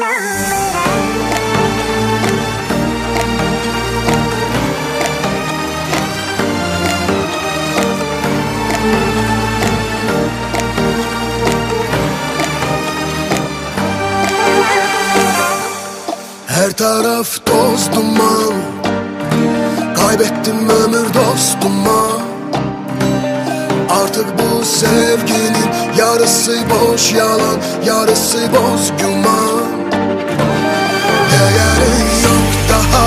Her taraf toz duman, kaybettim ömür dostuma. Artık bu sevginin yarısı boş yalan, yarısı boz güman. Değeri yok daha,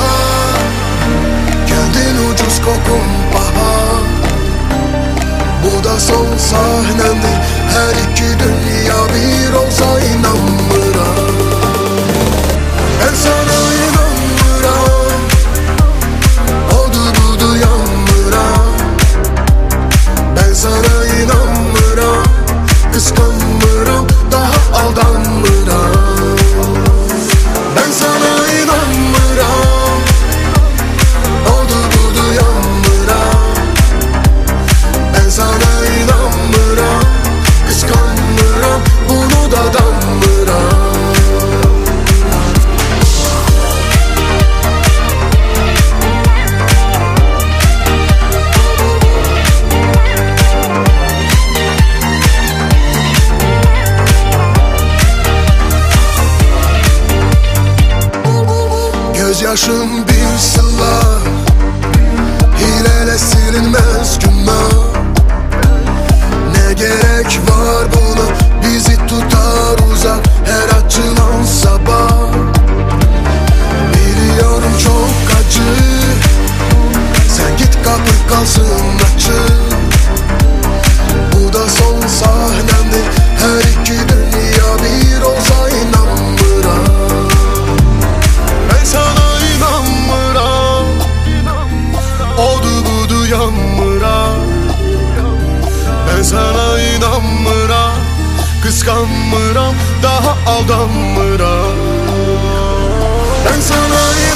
kendin ucuz kokun bahar. Bu da son sahnemdir, her iki dünya bir olsa inanmıram. Ben sana inanmıram, odu budu yanmıram. Ben sana inanmıram, kıskanmıram, daha aldanmıram. Ben sana inanmıram, odu budu yanmıram. Ben sana inanmıram, kıskanmıram, bunu da danmıram. Gözyaşım bir sıla, hileyle silinmez günah. Ne gerek var buna, bizi tutar uzak her açılan sabah. Biliyorum çok acı, sen git kapı kalsın açık. Bu da son sahnemdir, her iki dünya bir olsa inanmıram. Ben sana inanmıram, odu budu yanmıram. Ben sana inanmıram, kıskanmıram, daha aldanmıram. Ben sana